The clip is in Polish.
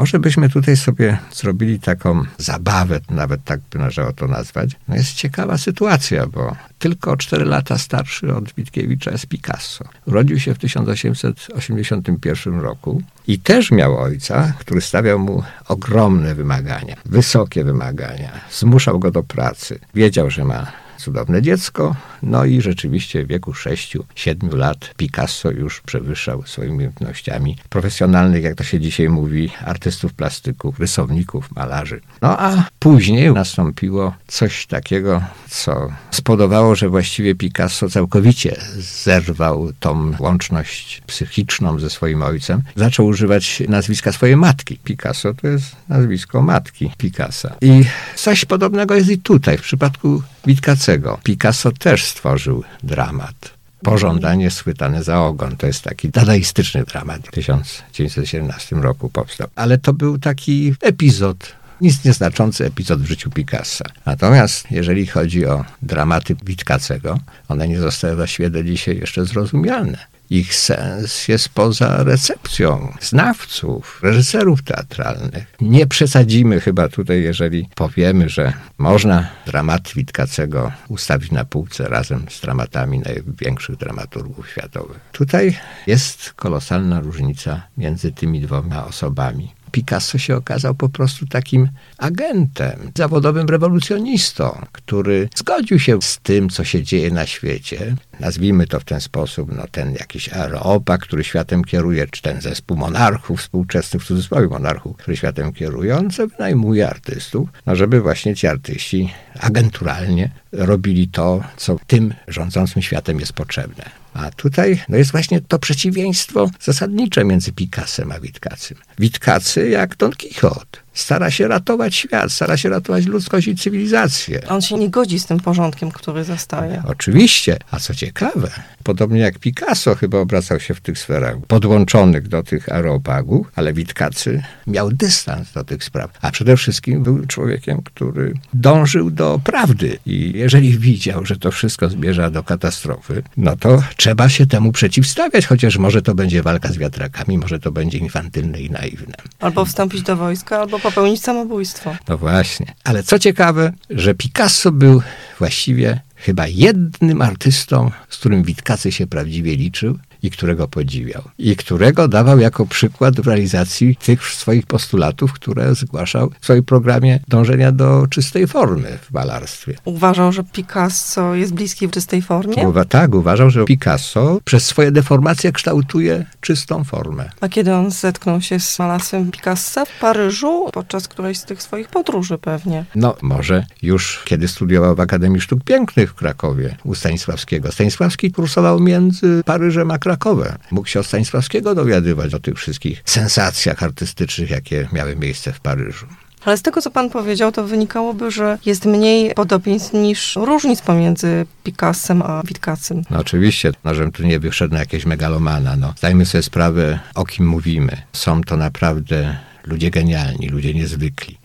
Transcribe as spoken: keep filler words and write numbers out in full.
Może byśmy tutaj sobie zrobili taką zabawę, nawet tak by należało to nazwać. No jest ciekawa sytuacja, bo tylko cztery lata starszy od Witkiewicza jest Picasso. Urodził się w tysiąc osiemset osiemdziesiątym pierwszym roku i też miał ojca, który stawiał mu ogromne wymagania, wysokie wymagania. Zmuszał go do pracy. Wiedział, że ma cudowne dziecko, no i rzeczywiście w wieku sześciu, siedmiu lat Picasso już przewyższał swoimi umiejętnościami profesjonalnych, jak to się dzisiaj mówi, artystów plastyków, rysowników, malarzy. No a później nastąpiło coś takiego, co spowodowało, że właściwie Picasso całkowicie zerwał tą łączność psychiczną ze swoim ojcem. Zaczął używać nazwiska swojej matki. Picasso to jest nazwisko matki Picassa. I coś podobnego jest i tutaj, w przypadku Witkacego. Picasso też stworzył dramat. Pożądanie schwytane za ogon. To jest taki dadaistyczny dramat. W tysiąc dziewięćset siedemnastym roku powstał. Ale to był taki epizod, nic nieznaczący epizod w życiu Picassa. Natomiast jeżeli chodzi o dramaty Witkacego, one nie zostały właściwie do dzisiaj jeszcze zrozumiane. Ich sens jest poza recepcją znawców, reżyserów teatralnych. Nie przesadzimy chyba tutaj, jeżeli powiemy, że można dramat Witkacego ustawić na półce razem z dramatami największych dramaturgów światowych. Tutaj jest kolosalna różnica między tymi dwoma osobami. Picasso się okazał po prostu takim agentem, zawodowym rewolucjonistą, który zgodził się z tym, co się dzieje na świecie. Nazwijmy to w ten sposób, no ten jakiś areopag, który światem kieruje, czy ten zespół monarchów współczesnych, w cudzysłowie monarchów, który światem kieruje, on sobie wynajmuje artystów, no żeby właśnie ci artyści agenturalnie robili to, co tym rządzącym światem jest potrzebne. A tutaj no jest właśnie to przeciwieństwo zasadnicze między Picassem a Witkacym. Witkacy jak Don Quixote. Stara się ratować świat, stara się ratować ludzkość i cywilizację. On się nie godzi z tym porządkiem, który zastaje. Oczywiście. A co ciekawe, podobnie jak Picasso chyba obracał się w tych sferach podłączonych do tych areopagów, ale Witkacy miał dystans do tych spraw. A przede wszystkim był człowiekiem, który dążył do prawdy. I jeżeli widział, że to wszystko zmierza do katastrofy, no to trzeba się temu przeciwstawiać, chociaż może to będzie walka z wiatrakami, może to będzie infantylne i naiwne. Albo wstąpić do wojska, albo popełnić samobójstwo. No właśnie. Ale co ciekawe, że Picasso był właściwie chyba jednym artystą, z którym Witkacy się prawdziwie liczył i którego podziwiał. I którego dawał jako przykład w realizacji tych swoich postulatów, które zgłaszał w swoim programie dążenia do czystej formy w malarstwie. Uważał, że Picasso jest bliski w czystej formie? Uwa- tak, uważał, że Picasso przez swoje deformacje kształtuje czystą formę. A kiedy on zetknął się z malarstwem Picassa? W Paryżu? Podczas którejś z tych swoich podróży pewnie. No, może już kiedy studiował w Akademii Sztuk Pięknych w Krakowie u Stanisławskiego. Stanisławski kursował między Paryżem a Krakowem. Mógł się od Stanisławskiego dowiadywać o tych wszystkich sensacjach artystycznych, jakie miały miejsce w Paryżu. Ale z tego, co pan powiedział, to wynikałoby, że jest mniej podobieństw niż różnic pomiędzy Picassem a Witkacym. No oczywiście, no, żebym tu nie wyszedł na jakiegoś megalomana. No, zdajmy sobie sprawę, o kim mówimy. Są to naprawdę ludzie genialni, ludzie niezwykli.